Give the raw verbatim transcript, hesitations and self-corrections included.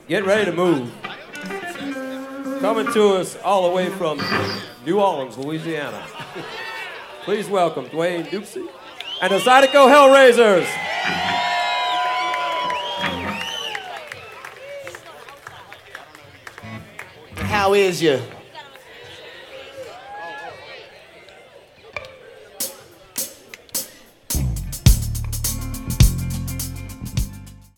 Get ready to move. Coming to us all the way from New Orleans, Louisiana. Please welcome Dwayne Dupsy and the Zydeco Hellraisers. How is you?